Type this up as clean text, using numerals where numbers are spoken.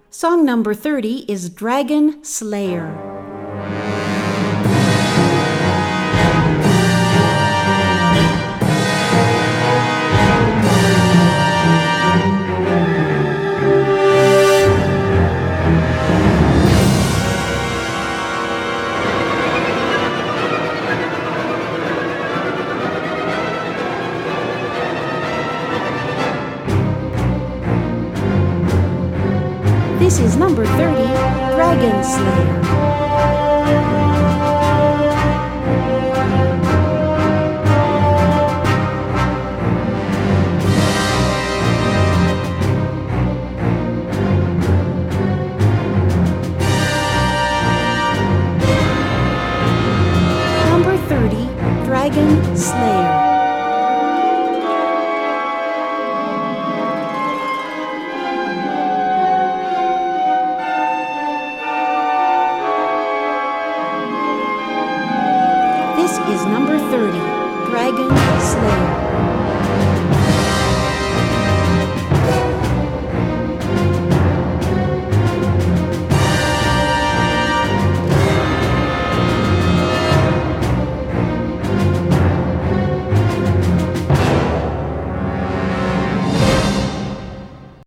Song number 30 is Dragon Slayer. This is number 30, Dragon Slayer. Number 30, Dragon Slayer. This is number 30, Dragon Slayer.